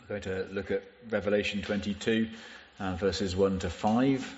We're going to look at Revelation 22, verses 1 to 5.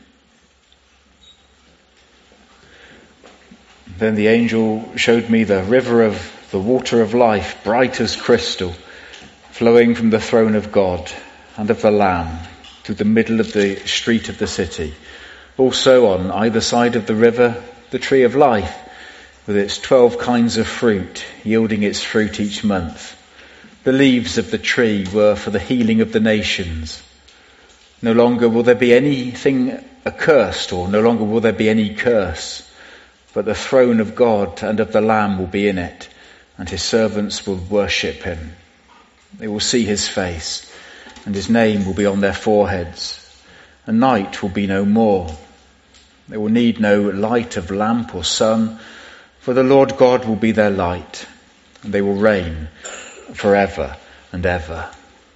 Then the angel showed me the river of the water of life, bright as crystal, flowing from the throne of God and of the Lamb through the middle of the street of the city. Also on either side of the river, the tree of life, with its 12 kinds of fruit, yielding its fruit each month. The leaves of the tree were for the healing of the nations. No longer will there be anything accursed, or no longer will there be any curse, but the throne of God and of the Lamb will be in it, and his servants will worship him. They will see his face, and his name will be on their foreheads, and night will be no more. They will need no light of lamp or sun, for the Lord God will be their light, and they will reign forever and ever.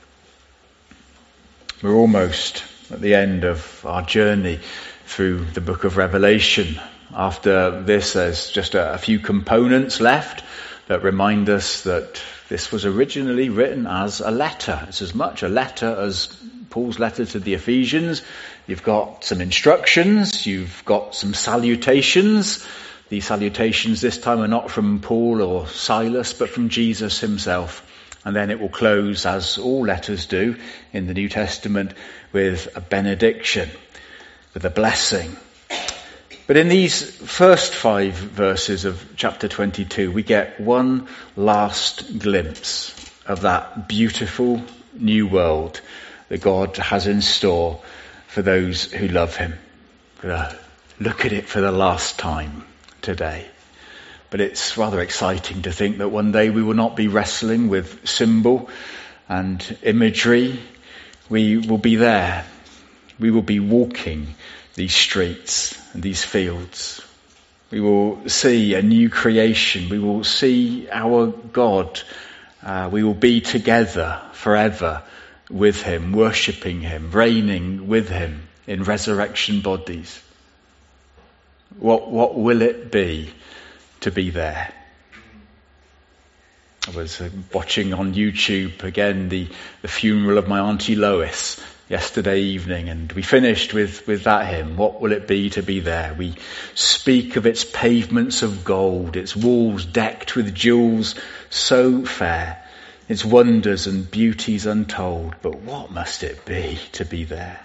We're almost at the end of our journey through the book of Revelation. After this, there's just a few components left that remind us that this was originally written as a letter. It's as much a letter as Paul's letter to the Ephesians. You've got some instructions, you've got some salutations. The salutations this time are not from Paul or Silas, but from Jesus himself. And then it will close, as all letters do in the New Testament, with a benediction, with a blessing. But in these first 5 verses of chapter 22, we get one last glimpse of that beautiful new world that God has in store for those who love him. We're going to look at it for the last time today. But it's rather exciting to think that one day we will not be wrestling with symbol and imagery. We will be there. We will be walking these streets and these fields. We will see a new creation. We will see our God. We will be together forever with him, worshipping him, reigning with him in resurrection bodies. What will it be to be there? I was watching on YouTube again the funeral of my Auntie Lois yesterday evening, and we finished with that hymn, What Will It Be to Be There? We speak of its pavements of gold, its walls decked with jewels so fair, its wonders and beauties untold, but what must it be to be there?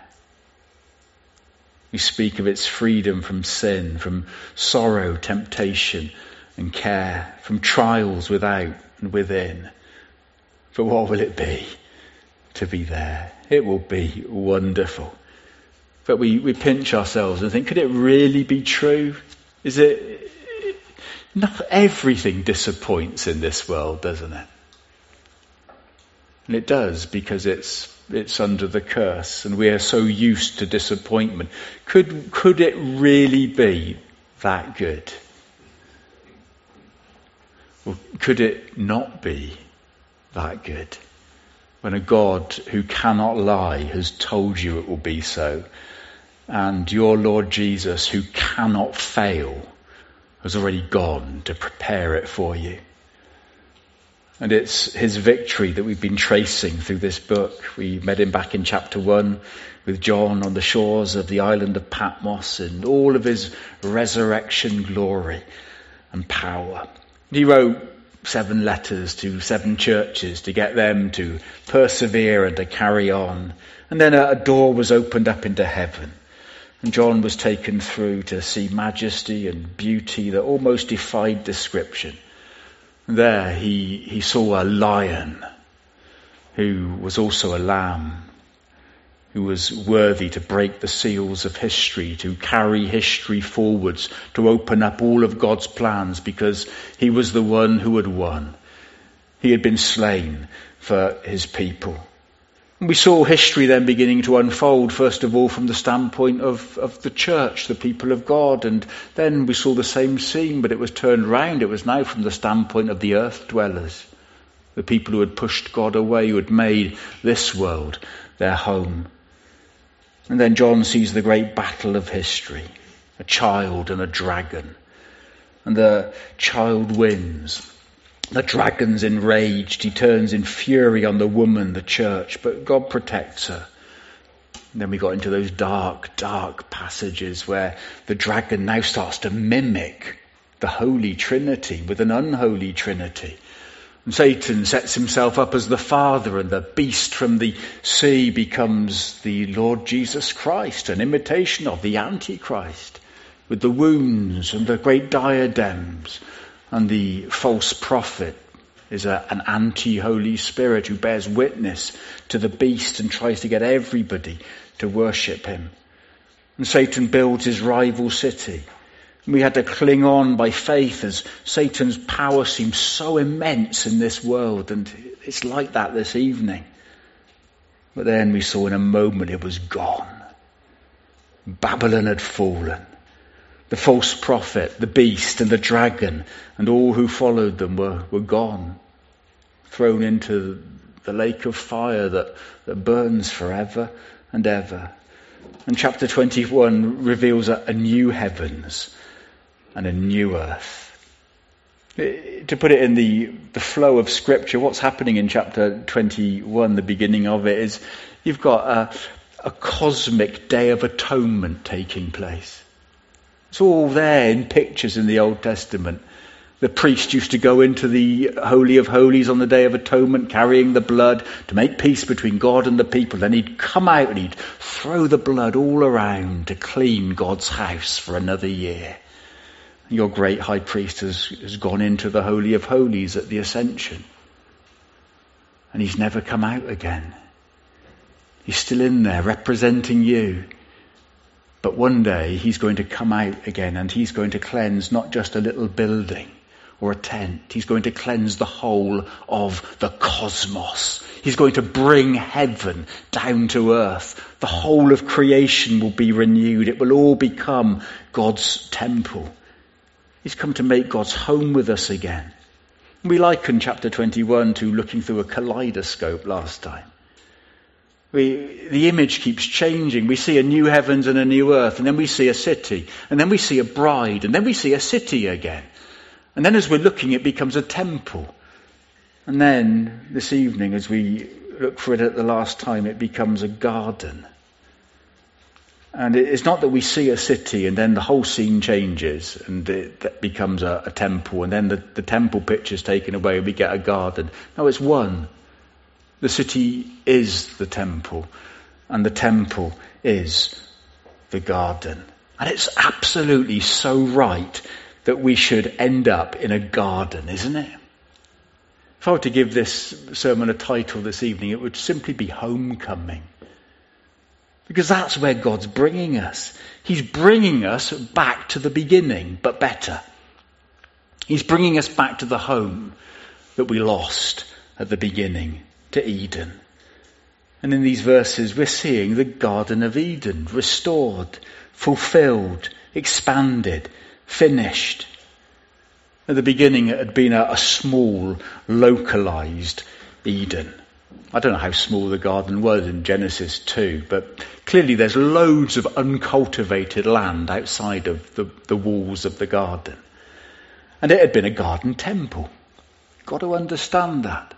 We speak of its freedom from sin, from sorrow, temptation and care, from trials without and within. But what will it be to be there? It will be wonderful. But we pinch ourselves and think, could it really be true? Is it? Not everything disappoints in this world, doesn't it? And it does, because it's under the curse, and we are so used to disappointment. Could it really be that good? Or could it not be that good? When a God who cannot lie has told you it will be so, and your Lord Jesus, who cannot fail, has already gone to prepare it for you. And it's his victory that we've been tracing through this book. We met him back in chapter 1 with John on the shores of the island of Patmos, and all of his resurrection glory and power. He wrote 7 letters to 7 churches to get them to persevere and to carry on. And then a door was opened up into heaven. And John was taken through to see majesty and beauty that almost defied description. There he saw a lion who was also a lamb, who was worthy to break the seals of history, to carry history forwards, to open up all of God's plans, because he was the one who had won. He had been slain for his people. And we saw history then beginning to unfold, first of all from the standpoint of the church, the people of God, and then we saw the same scene, but it was turned round. It was now from the standpoint of the earth dwellers, the people who had pushed God away, who had made this world their home. And then John sees the great battle of history, a child and a dragon. And the child wins. The dragon's enraged. He turns in fury on the woman, the church, but God protects her. And then we got into those dark, dark passages where the dragon now starts to mimic the Holy Trinity with an unholy Trinity. And Satan sets himself up as the Father, and the beast from the sea becomes the Lord Jesus Christ, an imitation of the Antichrist, with the wounds and the great diadems. And the false prophet is an anti-Holy Spirit who bears witness to the beast and tries to get everybody to worship him. And Satan builds his rival city. We had to cling on by faith as Satan's power seems so immense in this world, and it's like that this evening. But then we saw in a moment it was gone. Babylon had fallen. The false prophet, the beast and the dragon and all who followed them were gone, thrown into the lake of fire that burns forever and ever. And chapter 21 reveals a new heavens and a new earth. To put it in the flow of Scripture, what's happening in chapter 21, the beginning of it, is you've got a cosmic day of atonement taking place. It's all there in pictures in the Old Testament. The priest used to go into the Holy of Holies on the Day of Atonement, carrying the blood to make peace between God and the people. Then he'd come out and he'd throw the blood all around to clean God's house for another year. Your great high priest has gone into the Holy of Holies at the Ascension. And he's never come out again. He's still in there representing you. But one day he's going to come out again, and he's going to cleanse not just a little building or a tent. He's going to cleanse the whole of the cosmos. He's going to bring heaven down to earth. The whole of creation will be renewed. It will all become God's temple. He's come to make God's home with us again. We liken chapter 21 to looking through a kaleidoscope last time. The image keeps changing. We see a new heavens and a new earth, and then we see a city, and then we see a bride, and then we see a city again. And then as we're looking, it becomes a temple. And then this evening, as we look for it at the last time, it becomes a garden. And it's not that we see a city and then the whole scene changes and it becomes a temple, and then the temple picture is taken away and we get a garden. No, it's one. The city is the temple, and the temple is the garden. And it's absolutely so right that we should end up in a garden, isn't it? If I were to give this sermon a title this evening, it would simply be Homecoming. Because that's where God's bringing us. He's bringing us back to the beginning, but better. He's bringing us back to the home that we lost at the beginning, to Eden. And in these verses we're seeing the Garden of Eden restored, fulfilled, expanded, finished. At the beginning it had been a small, localized Eden. I don't know how small the garden was in Genesis 2, but clearly there's loads of uncultivated land outside of the walls of the garden. And it had been a garden temple. You've got to understand that.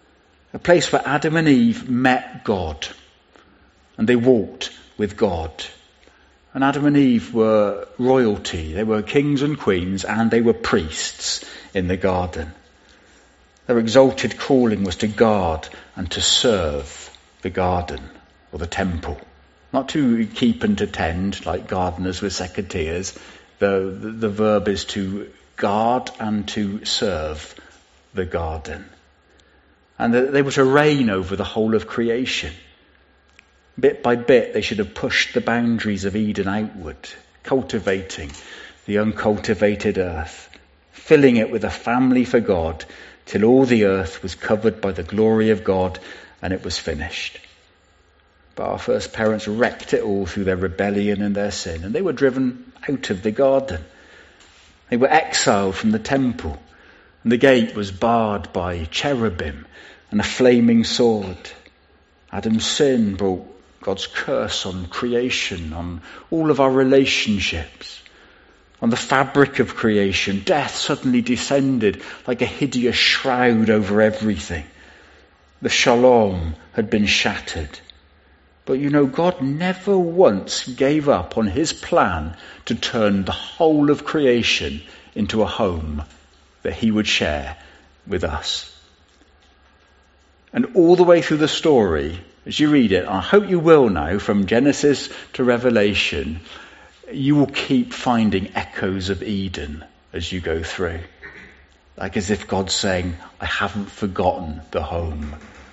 A place where Adam and Eve met God and they walked with God. And Adam and Eve were royalty. They were kings and queens, and they were priests in the garden. Their exalted calling was to guard and to serve the garden or the temple. Not to keep and to tend like gardeners with secateurs. The verb is to guard and to serve the garden. And they were to reign over the whole of creation. Bit by bit, they should have pushed the boundaries of Eden outward, cultivating the uncultivated earth, filling it with a family for God, till all the earth was covered by the glory of God and it was finished. But our first parents wrecked it all through their rebellion and their sin, and they were driven out of the garden. They were exiled from the temple, and the gate was barred by cherubim and a flaming sword. Adam's sin brought God's curse on creation, on all of our relationships. On the fabric of creation, death suddenly descended like a hideous shroud over everything. The shalom had been shattered. But you know, God never once gave up on his plan to turn the whole of creation into a home that he would share with us. And all the way through the story, as you read it, I hope you will now, from Genesis to Revelation, you will keep finding echoes of Eden as you go through. Like as if God's saying, I haven't forgotten the home.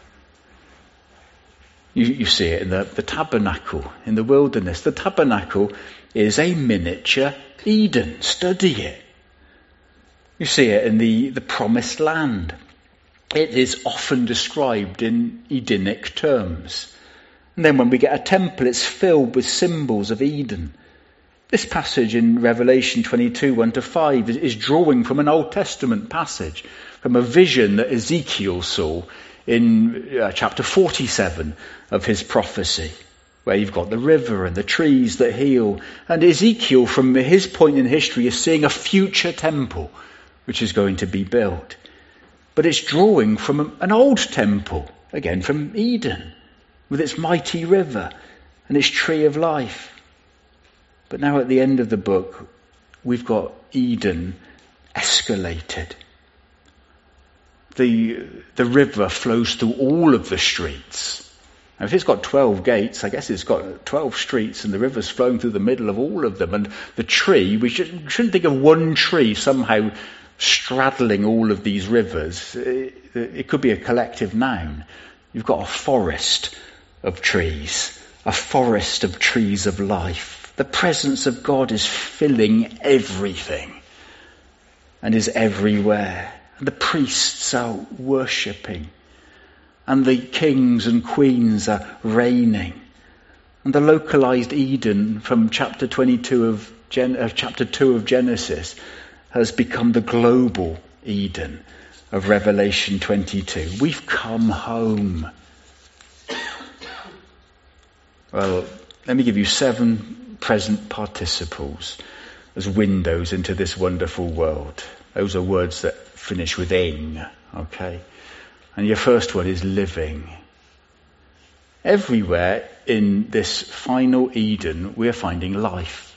You see it in the tabernacle, in the wilderness. The tabernacle is a miniature Eden. Study it. You see it in the promised land. It is often described in Edenic terms. And then when we get a temple, it's filled with symbols of Eden. This passage in Revelation 22, 1-5 is drawing from an Old Testament passage, from a vision that Ezekiel saw in chapter 47 of his prophecy, where you've got the river and the trees that heal. And Ezekiel, from his point in history, is seeing a future temple which is going to be built. But it's drawing from an old temple, again from Eden, with its mighty river and its tree of life. But now at the end of the book, we've got Eden escalated. The river flows through all of the streets. Now, if it's got 12 gates, I guess it's got 12 streets, and the river's flowing through the middle of all of them. And the tree, we shouldn't think of one tree somehow straddling all of these rivers. It could be a collective noun. You've got a forest of trees of life. The presence of God is filling everything and is everywhere. And the priests are worshipping, and the kings and queens are reigning. And the localized Eden from chapter 22 of chapter 2 of Genesis has become the global Eden of Revelation 22. We've come home. Well, let me give you 7 present participles as windows into this wonderful world. Those are words that finish with ing, okay? And your first one is living. Everywhere in this final Eden, we're finding life.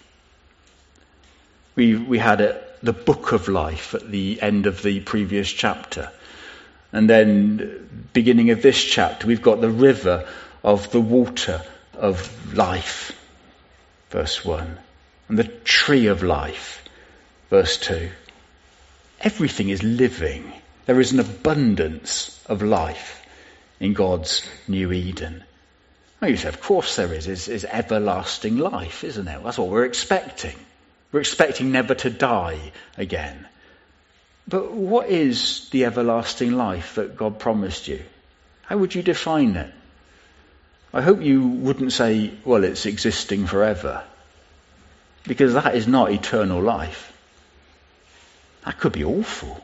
We had the book of life at the end of the previous chapter. And then, beginning of this chapter, we've got the river of the water of life, verse 1. And the tree of life, verse 2. Everything is living. There is an abundance of life in God's new Eden. Well, you say, of course there is. It's everlasting life, isn't it? That's what we're expecting. We're expecting never to die again. But what is the everlasting life that God promised you? How would you define it? I hope you wouldn't say, well, it's existing forever. Because that is not eternal life. That could be awful.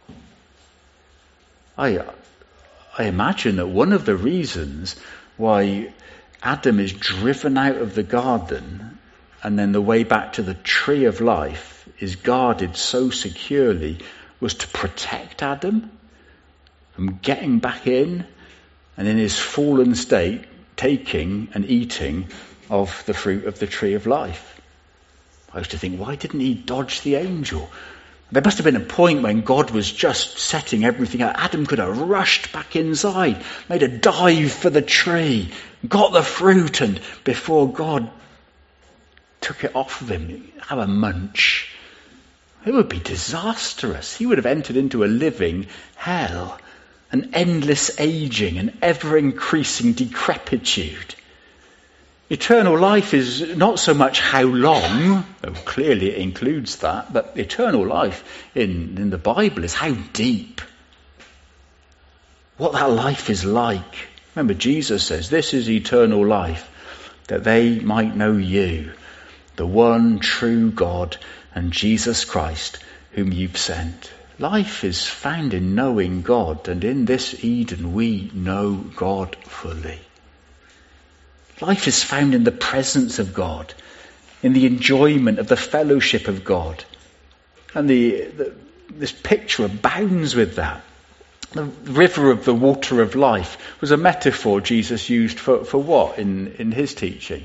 I imagine that one of the reasons why Adam is driven out of the garden and then the way back to the tree of life is guarded so securely was to protect Adam from getting back in and in his fallen state taking and eating of the fruit of the tree of life. I used to think, why didn't he dodge the angel? There must have been a point when God was just setting everything out. Adam could have rushed back inside, made a dive for the tree, got the fruit, and before God took it off of him, have a munch. It would be disastrous. He would have entered into a living hell, an endless aging, an ever-increasing decrepitude. Eternal life is not so much how long, though clearly it includes that, but eternal life in the Bible is how deep. What that life is like. Remember, Jesus says, this is eternal life, that they might know you, the one true God, and Jesus Christ, whom you've sent. Life is found in knowing God, and in this Eden we know God fully. Life is found in the presence of God in the enjoyment of the fellowship of God. And this picture abounds with that. The river of the water of life was a metaphor Jesus used for what in his teaching?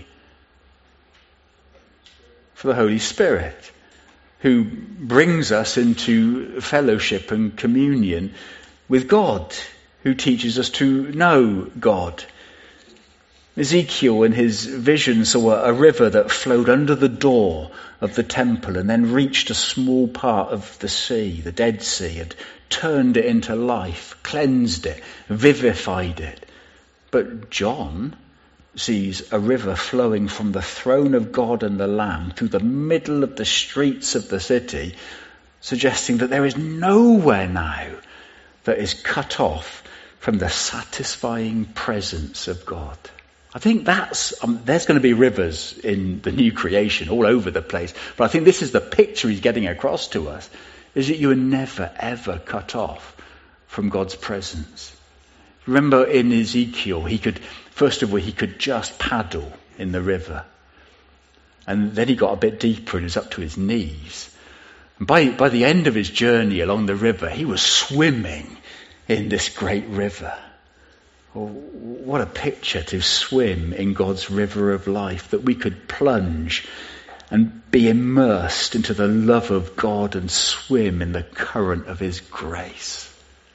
For the Holy Spirit, who brings us into fellowship and communion with God, who teaches us to know God. Ezekiel in his vision saw a river that flowed under the door of the temple and then reached a small part of the sea, the Dead Sea, and turned it into life, cleansed it, vivified it. But John sees a river flowing from the throne of God and the Lamb through the middle of the streets of the city, suggesting that there is nowhere now that is cut off from the satisfying presence of God. I think there's going to be rivers in the new creation all over the place. But I think this is the picture he's getting across to us, is that you are never, ever cut off from God's presence. Remember in Ezekiel, he could just paddle in the river. And then he got a bit deeper and it was up to his knees. And by the end of his journey along the river, he was swimming in this great river. Oh, what a picture to swim in God's river of life, that we could plunge and be immersed into the love of God and swim in the current of his grace.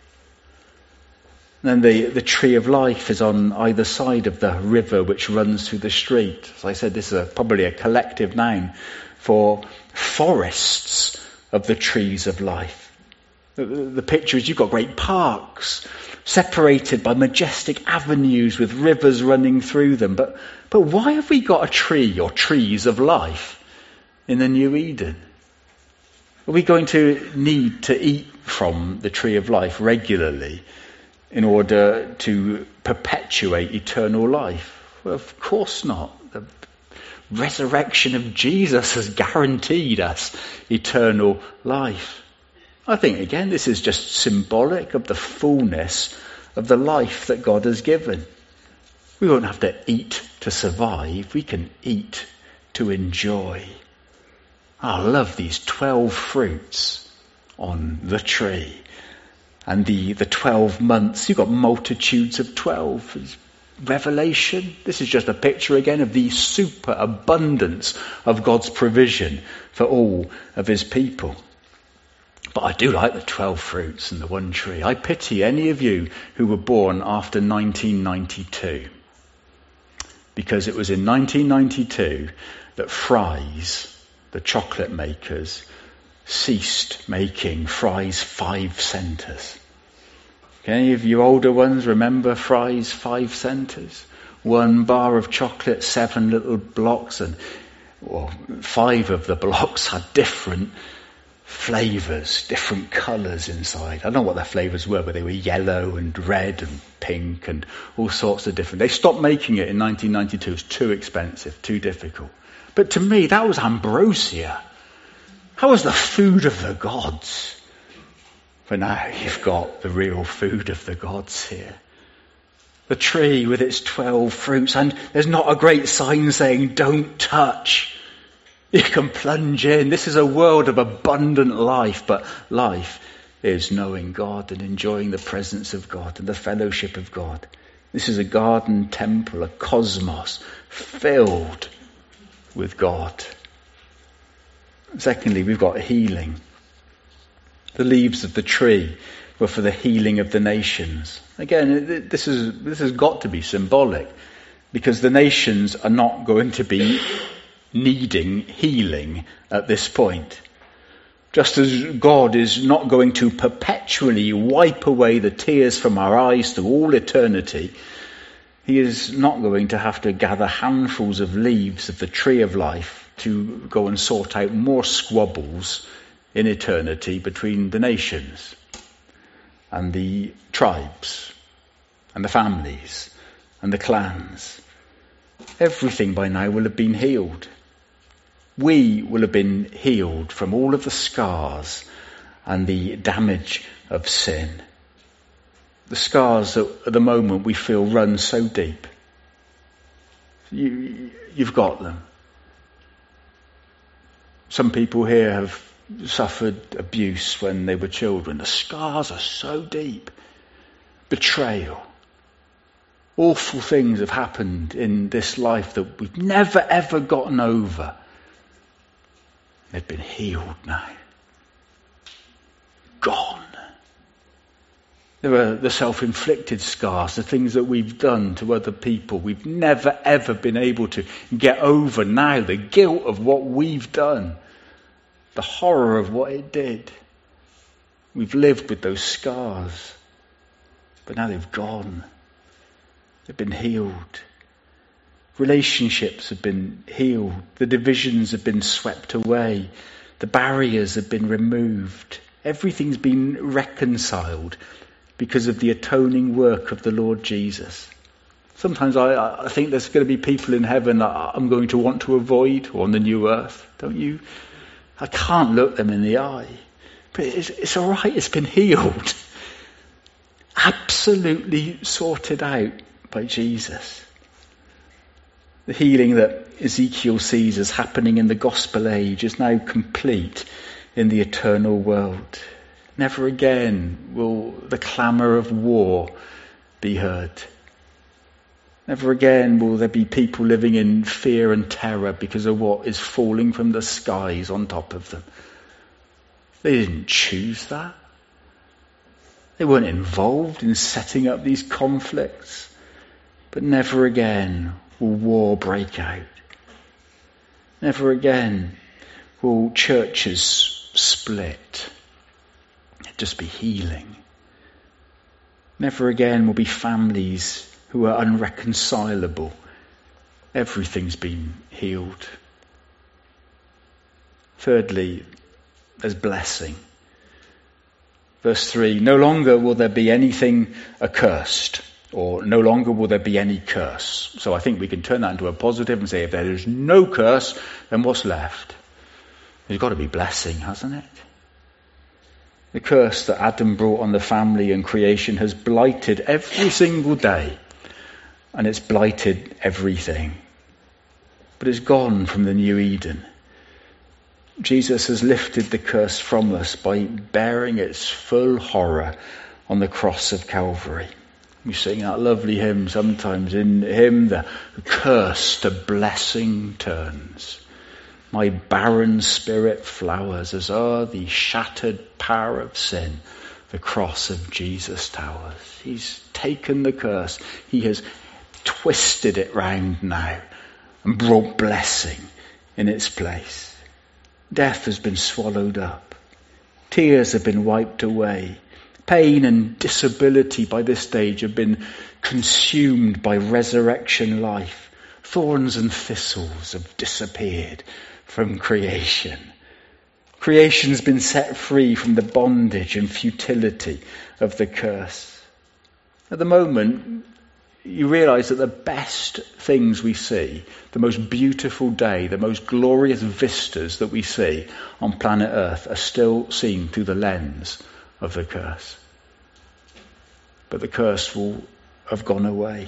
And then the tree of life is on either side of the river which runs through the street. As I said, this is probably a collective noun for forests of the trees of life. The picture is you've got great parks separated by majestic avenues with rivers running through them. But why have we got a tree or trees of life in the New Eden? Are we going to need to eat from the tree of life regularly in order to perpetuate eternal life? Well, of course not. The resurrection of Jesus has guaranteed us eternal life. I think, again, this is just symbolic of the fullness of the life that God has given. We won't have to eat to survive. We can eat to enjoy. I love these 12 fruits on the tree. And the 12 months, you've got multitudes of 12. Revelation, this is just a picture again of the superabundance of God's provision for all of his people. But I do like the 12 fruits and the one tree. I pity any of you who were born after 1992. Because it was in 1992 that Fry's, the chocolate makers, ceased making Fry's 5 centres. Can any of you older ones remember Fry's 5 centres? 1 bar of chocolate, 7 little blocks, and 5 of the blocks had different flavours, different colours inside. I don't know what their flavours were, but they were yellow and red and pink and all sorts of different. They stopped making it in 1992. It was too expensive, too difficult. But to me, that was ambrosia. How was the food of the gods? But now you've got the real food of the gods here. The tree with its 12 fruits, and there's not a great sign saying, don't touch. You can plunge in. This is a world of abundant life, but life is knowing God and enjoying the presence of God and the fellowship of God. This is a garden temple, a cosmos filled with God. Secondly, we've got healing. The leaves of the tree were for the healing of the nations. Again, this has got to be symbolic, because the nations are not going to be needing healing at this point. Just as God is not going to perpetually wipe away the tears from our eyes through all eternity, he is not going to have to gather handfuls of leaves of the tree of life to go and sort out more squabbles in eternity between the nations and the tribes and the families and the clans. Everything by now will have been healed. We will have been healed from all of the scars and the damage of sin. The scars that at the moment we feel run so deep. You've got them. Some people here have suffered abuse when they were children. The scars are so deep. Betrayal. Awful things have happened in this life that we've never ever gotten over. They've been healed now. Gone. There are the self-inflicted scars, the things that we've done to other people. We've never ever been able to get over now the guilt of what we've done. The horror of what it did. We've lived with those scars. But now they've gone. They've been healed. Relationships have been healed. The divisions have been swept away. The barriers have been removed. Everything's been reconciled because of the atoning work of the Lord Jesus. Sometimes I think there's going to be people in heaven that I'm going to want to avoid, or on the new earth, don't you? I can't look them in the eye. But it's all right, it's been healed. Absolutely sorted out by Jesus. The healing that Ezekiel sees as happening in the gospel age is now complete in the eternal world. Never again will the clamour of war be heard. Never again will there be people living in fear and terror because of what is falling from the skies on top of them. They didn't choose that. They weren't involved in setting up these conflicts. But never again will war break out. Never again will churches split. It'll just be healing. Never again will be families who are unreconcilable. Everything's been healed. Thirdly, there's blessing. Verse 3, no longer will there be anything accursed, or no longer will there be any curse. So I think we can turn that into a positive and say if there is no curse, then what's left? There's got to be blessing, hasn't it? The curse that Adam brought on the family and creation has blighted every single day, and it's blighted everything. But it's gone from the new Eden. Jesus has lifted the curse from us by bearing its full horror on the cross of Calvary. We sing that lovely hymn sometimes. In him the curse to blessing turns. My barren spirit flowers as o'er the shattered power of sin the cross of Jesus towers. He's taken the curse. He has twisted it round now and brought blessing in its place. Death has been swallowed up. Tears have been wiped away. Pain and disability by this stage have been consumed by resurrection life. Thorns and thistles have disappeared from creation. Creation's been set free from the bondage and futility of the curse. At the moment, you realise that the best things we see, the most beautiful day, the most glorious vistas that we see on planet Earth are still seen through the lens of the curse. But the curse will have gone away.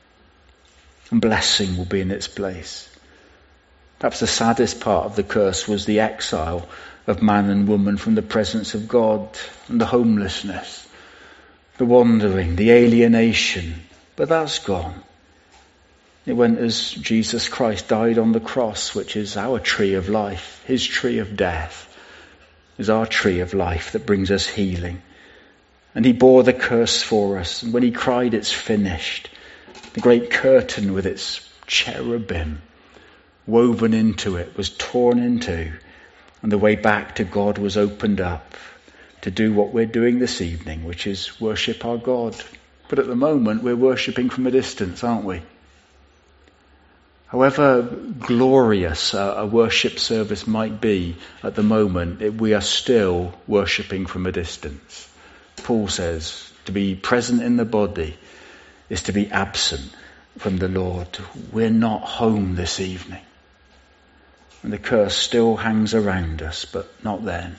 And blessing will be in its place. Perhaps the saddest part of the curse was the exile of man and woman from the presence of God, and the homelessness, the wandering, the alienation. But that's gone. It went as Jesus Christ died on the cross, which is our tree of life. His tree of death is our tree of life that brings us healing. And he bore the curse for us. And when he cried, it's finished, the great curtain with its cherubim woven into it was torn in two, and the way back to God was opened up to do what we're doing this evening, which is worship our God. But at the moment, we're worshipping from a distance, aren't we? However glorious a worship service might be at the moment, we are still worshipping from a distance. Paul says to be present in the body is to be absent from the Lord. We're not home this evening. And the curse still hangs around us, but not then.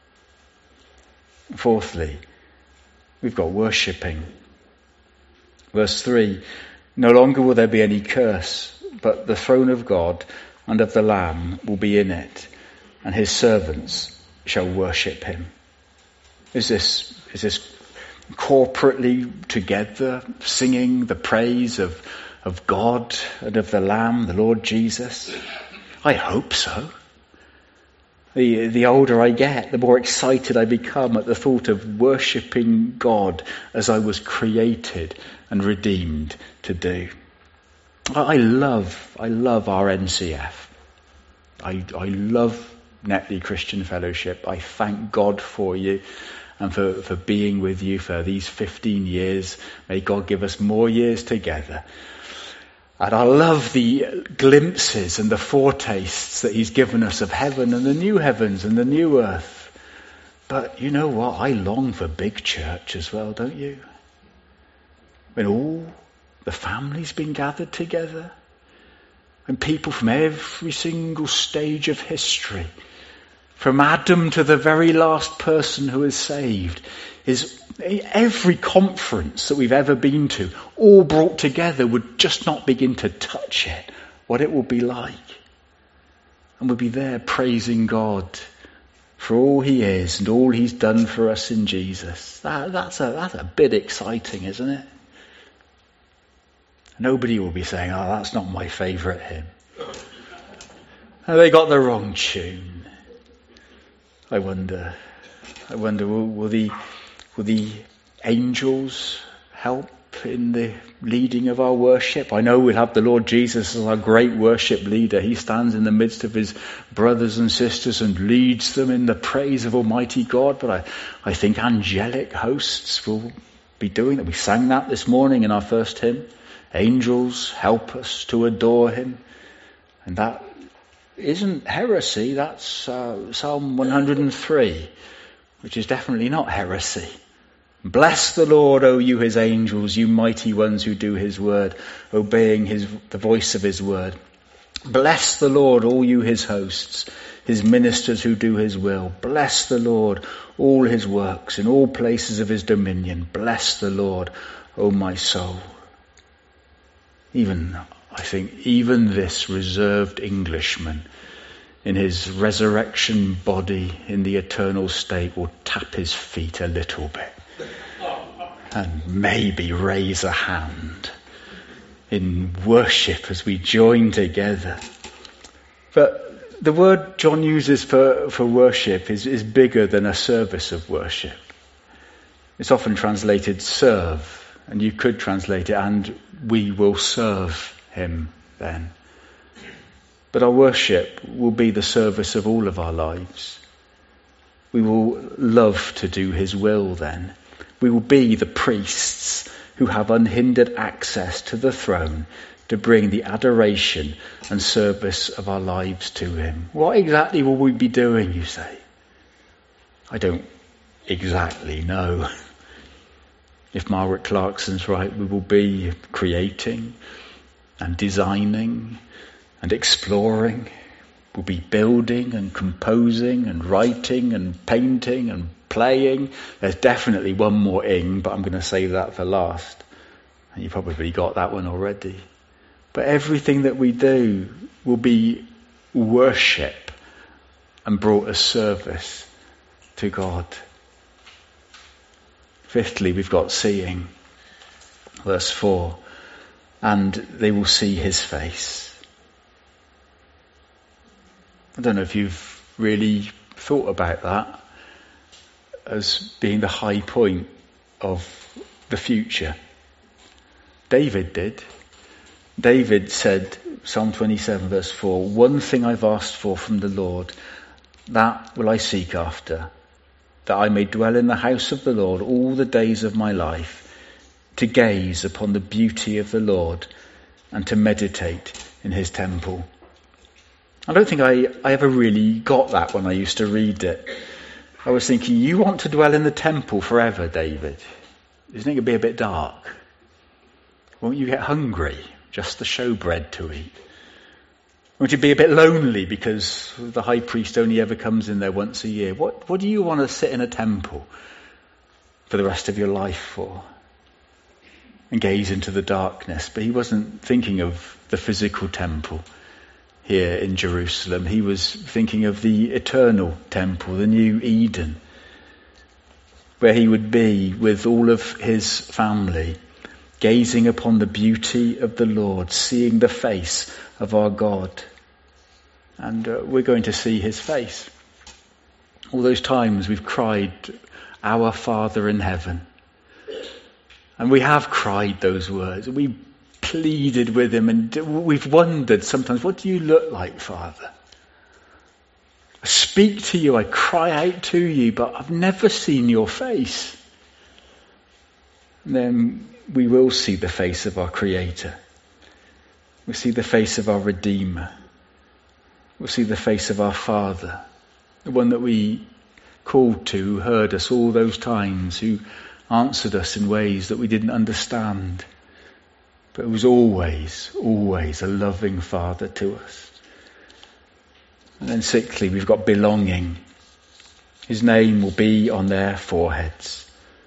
Fourthly, we've got worshipping. Verse 3, no longer will there be any curse, but the throne of God and of the Lamb will be in it, and his servants shall worship him. Is this corporately together singing the praise of God and of the Lamb, the Lord Jesus? I hope so. The older I get, the more excited I become at the thought of worshipping God as I was created and redeemed to do. I love our NCF. I love Netley Christian Fellowship. I thank God for you and for being with you for these 15 years. May God give us more years together. And I love the glimpses and the foretastes that he's given us of heaven and the new heavens and the new earth. But you know what? I long for big church as well, don't you? When all the family's been gathered together, and people from every single stage of history, from Adam to the very last person who is saved, is every conference that we've ever been to, all brought together, would just not begin to touch it, what it will be like. And we'll be there praising God for all he is and all he's done for us in Jesus. That's a bit exciting, isn't it? Nobody will be saying, oh, that's not my favourite hymn. Oh, they got the wrong tune. I wonder, will the angels help in the leading of our worship? I know we'll have the Lord Jesus as our great worship leader. He stands in the midst of his brothers and sisters and leads them in the praise of Almighty God. But I think angelic hosts will be doing that. We sang that this morning in our first hymn. Angels help us to adore him. And that isn't heresy. That's Psalm 103, which is definitely not heresy. Bless the Lord, O you his angels, you mighty ones who do his word, obeying the voice of his word. Bless the Lord, all you his hosts, his ministers who do his will. Bless the Lord, all his works, in all places of his dominion. Bless the Lord, O my soul. I think even this reserved Englishman in his resurrection body in the eternal state will tap his feet a little bit and maybe raise a hand in worship as we join together. But the word John uses for worship is bigger than a service of worship. It's often translated serve, and you could translate it, and we will serve him then. But our worship will be the service of all of our lives. We will love to do his will then. We will be the priests who have unhindered access to the throne to bring the adoration and service of our lives to him. What exactly will we be doing, you say? I don't exactly know. If Margaret Clarkson's right, we will be creating and designing and exploring. We'll be building and composing and writing and painting and playing. There's definitely one more ing, but I'm going to save that for last. And you probably got that one already. But everything that we do will be worship and brought as service to God. Fifthly, we've got seeing. Verse 4. And they will see his face. I don't know if you've really thought about that as being the high point of the future. David did. David said, Psalm 27 verse 4, one thing I've asked for from the Lord, that will I seek after, that I may dwell in the house of the Lord all the days of my life, to gaze upon the beauty of the Lord and to meditate in his temple. I don't think I ever really got that when I used to read it. I was thinking, you want to dwell in the temple forever, David? Isn't it going to be a bit dark? Won't you get hungry? Just the showbread to eat? Won't you be a bit lonely because the high priest only ever comes in there once a year? What do you want to sit in a temple for the rest of your life for? And gaze into the darkness. But he wasn't thinking of the physical temple. here in Jerusalem. He was thinking of the eternal temple, the new Eden, where he would be with all of his family, gazing upon the beauty of the Lord, seeing the face of our God. And we're going to see his face. All those times we've cried, "Our Father in heaven." And we have cried those words. We pleaded with him, and we've wondered sometimes, what do you look like, Father? I speak to you, I cry out to you, but I've never seen your face. And then we will see the face of our Creator. We'll see the face of our Redeemer. We'll see the face of our Father, the one that we called to, who heard us all those times, who answered us in ways that we didn't understand. But it was always, always a loving Father to us. And then sixthly, we've got belonging. His name will be on their foreheads.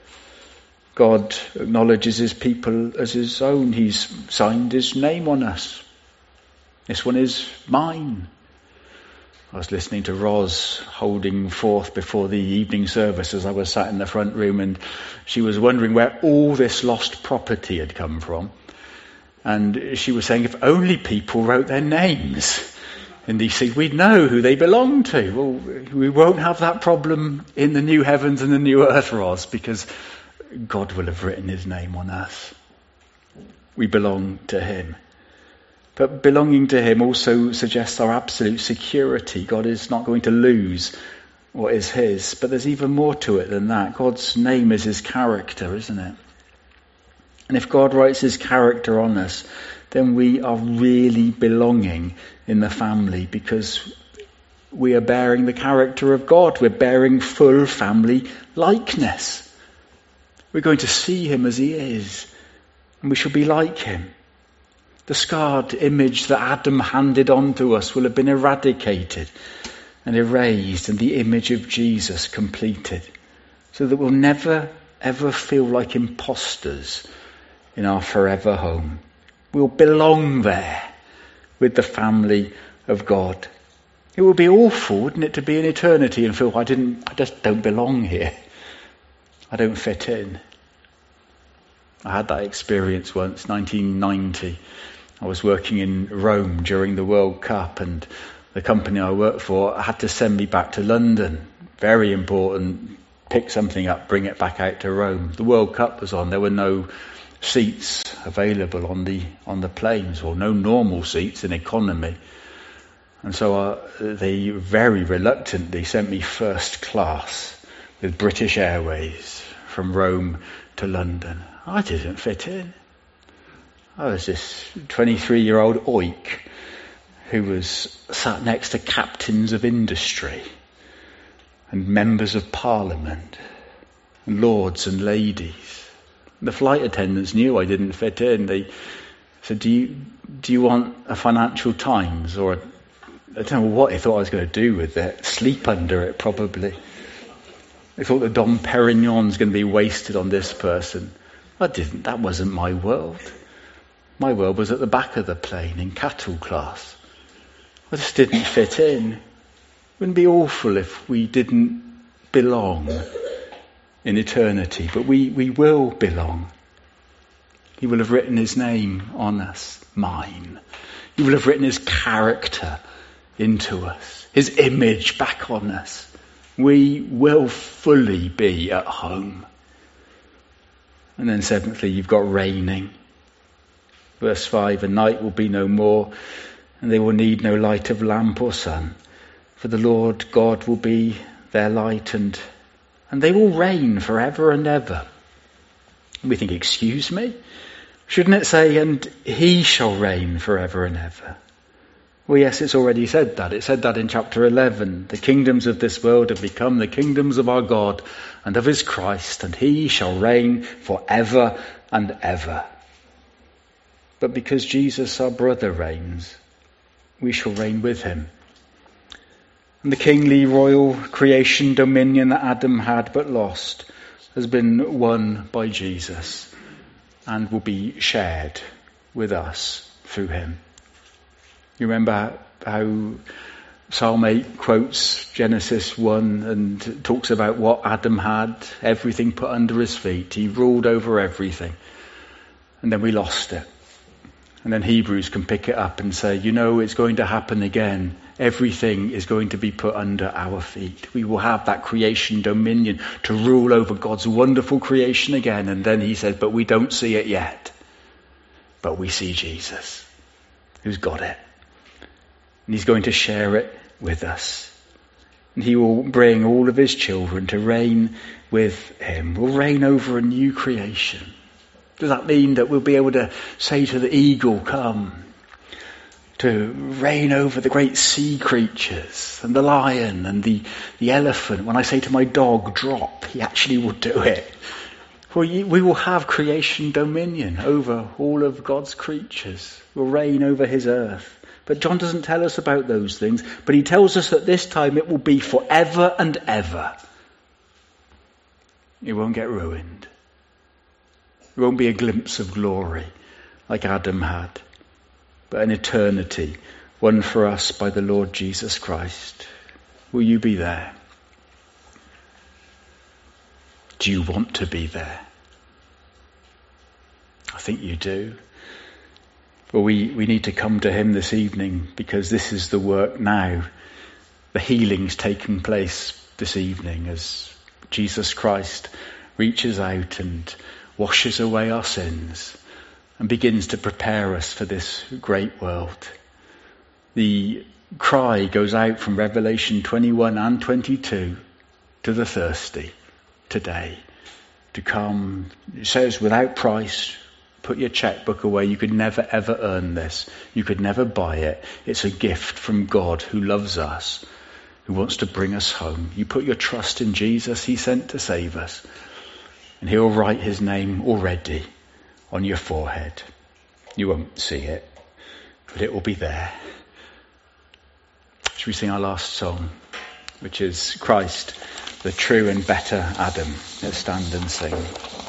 God acknowledges his people as his own. He's signed his name on us. This one is mine. I was listening to Ros holding forth before the evening service as I was sat in the front room, and she was wondering where all this lost property had come from. And she was saying, if only people wrote their names in these things, we'd know who they belong to. Well, we won't have that problem in the new heavens and the new earth, Ros, because God will have written his name on us. We belong to him. But belonging to him also suggests our absolute security. God is not going to lose what is his. But there's even more to it than that. God's name is his character, isn't it? And if God writes his character on us, then we are really belonging in the family, because we are bearing the character of God. We're bearing full family likeness. We're going to see him as he is, and we shall be like him. The scarred image that Adam handed on to us will have been eradicated and erased, and the image of Jesus completed, so that we'll never ever feel like imposters in our forever home. We'll belong there with the family of God. It would be awful, wouldn't it, to be in eternity and feel, I just don't belong here. I don't fit in. I had that experience once, 1990. I was working in Rome during the World Cup, and the company I worked for had to send me back to London. Very important. Pick something up, bring it back out to Rome. The World Cup was on. There were no seats available on the planes, or no normal seats in economy. And so they very reluctantly sent me first class with British Airways from Rome to London. I didn't fit in. I was this 23-year-old oik who was sat next to captains of industry and members of parliament and lords and ladies. The flight attendants knew I didn't fit in. They said, do you want a Financial Times? Or I don't know what they thought I was going to do with it. Sleep under it, probably. They thought the Dom Perignon's going to be wasted on this person. I didn't. That wasn't my world. My world was at the back of the plane in cattle class. I just didn't fit in. It wouldn't be awful if we didn't belong in eternity, but we will belong. He will have written his name on us, mine. He will have written his character into us, his image back on us. We will fully be at home. And then seventhly, you've got reigning. Verse 5, and night will be no more, and they will need no light of lamp or sun, for the Lord God will be their light, and they will reign forever and ever. And we think, excuse me? Shouldn't it say, and he shall reign forever and ever? Well, yes, it's already said that. It said that in chapter 11. The kingdoms of this world have become the kingdoms of our God and of his Christ, and he shall reign forever and ever. But because Jesus, our brother, reigns, we shall reign with him. And the kingly royal creation dominion that Adam had but lost has been won by Jesus and will be shared with us through him. You remember how Psalm 8 quotes Genesis 1 and talks about what Adam had, everything put under his feet. He ruled over everything. And then we lost it. And then Hebrews can pick it up and say, it's going to happen again. Everything is going to be put under our feet. We will have that creation dominion to rule over God's wonderful creation again. And then he says, but we don't see it yet. But we see Jesus, who's got it. And he's going to share it with us. And he will bring all of his children to reign with him. We'll reign over a new creation. Does that mean that we'll be able to say to the eagle, come, to reign over the great sea creatures and the lion and the elephant? When I say to my dog, drop, he actually will do it. We will have creation dominion over all of God's creatures. We'll reign over his earth. But John doesn't tell us about those things, but he tells us that this time it will be forever and ever. It won't get ruined. It won't be a glimpse of glory like Adam had, but an eternity won for us by the Lord Jesus Christ. Will you be there? Do you want to be there? I think you do. Well, we need to come to him this evening because this is the work now. The healing's taking place this evening as Jesus Christ reaches out and washes away our sins and begins to prepare us for this great world. The cry goes out from Revelation 21 and 22 to the thirsty today to come. It says without price. Put your checkbook away. You could never ever earn this. You could never buy it. It's a gift from God who loves us, who wants to bring us home. You put your trust in Jesus he sent to save us. And he'll write his name already on your forehead. You won't see it, but it will be there. Should we sing our last song, which is Christ, the true and better Adam? Let's stand and sing.